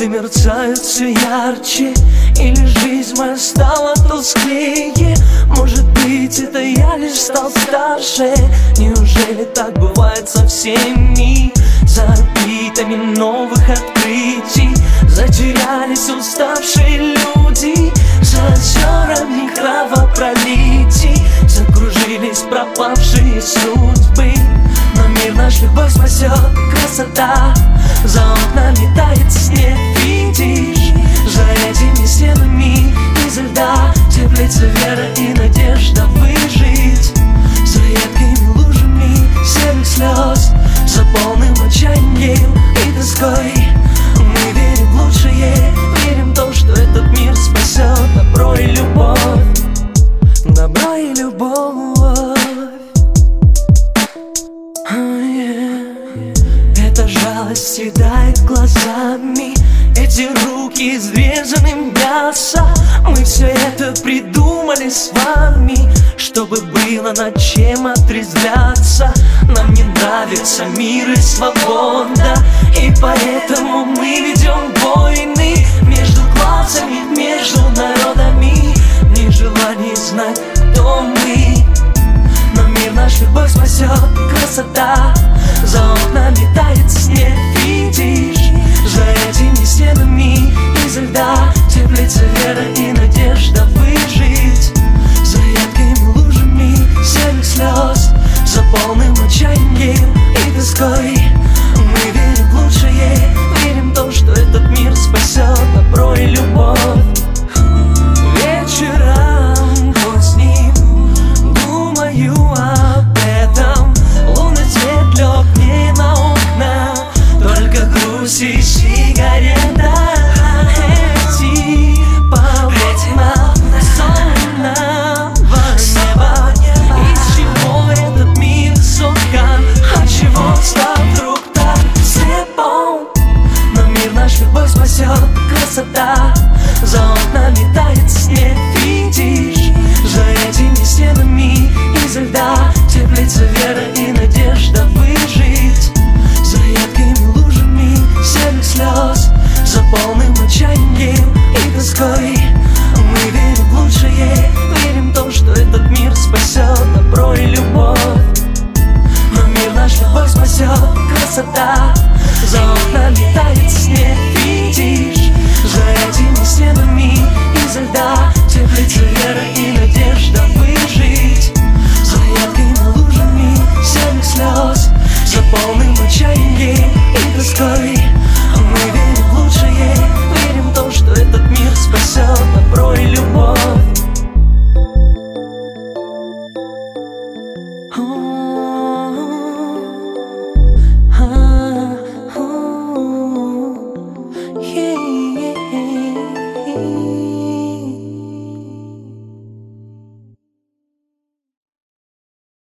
Звезды мерцают все ярче, или жизнь моя стала тусклее? Может быть, это я лишь стал старше? Неужели так бывает со всеми? За орбитами новых открытий затерялись уставшие люди. За озерами кровопролитий закружились пропавшие судьбы. Но мир наш любовь спасет, красота за окнами тает снег, видишь? За этими стенами изо льда теплится вера и надежда выжить. За редкими лужами серых слез, за полным отчаянием и тоской мы верим в лучшее, верим в то, что этот мир спасет. Добро и любовь, добро и любовь. Эта жалость съедает глазами, эти руки изрезанным мясом. Мы все это придумали с вами, чтобы было над чем отрезвляться. Нам не нравится мир и свобода, и поэтому мы ведем войны между классами, между народами, в нежелании знать, кто мы. Но мир наш любовь спасет, красота за окнами тает снег, видишь? За этими стенами изо льда теплится вера и надежда выжить. За редкими лужами серых слез, за полным отчаянием и тоской мы верим в лучшее, верим в то, что этот мир спасет. Добро и любовь. Вечером поздним думаю об этом. Лунный свет лег мне на окна, только грусть и сигарета. Эти полотна сонного неба. Из чего этот мир создан? От чего стал вдруг так слепом? Но мир наш любовь спасет, красота